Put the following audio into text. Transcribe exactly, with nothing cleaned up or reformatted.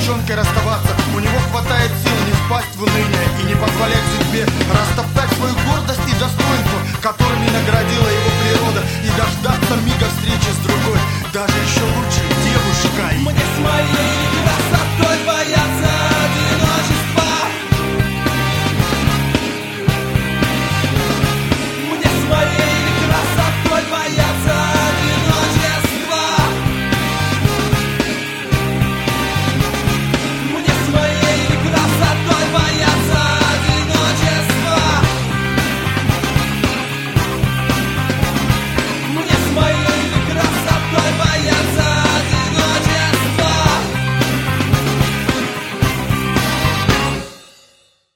девчонкой расставаться. У него хватает сил не впасть в уныние и не позволять судьбе растоптать свою гордость и достоинство, которыми наградила его природа, и дождаться мига встречи с другой, даже еще лучше девушкой. Мне с моей